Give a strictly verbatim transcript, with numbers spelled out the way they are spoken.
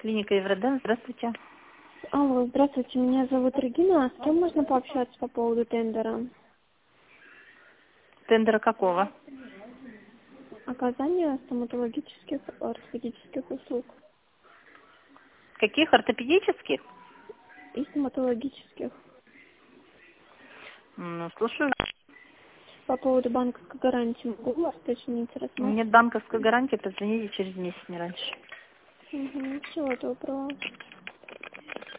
Клиника Евродент, здравствуйте. Алло, здравствуйте, меня зовут Регина. С кем можно пообщаться по поводу тендера? Тендера какого? Оказание стоматологических ортопедических услуг Каких ортопедических? и стоматологических. Ну, слушаю. По поводу банковской гарантии могу вас уточнить, рассмотреть? Нет банковской гарантии, позвоните через месяц, не раньше. Угу, всего доброго.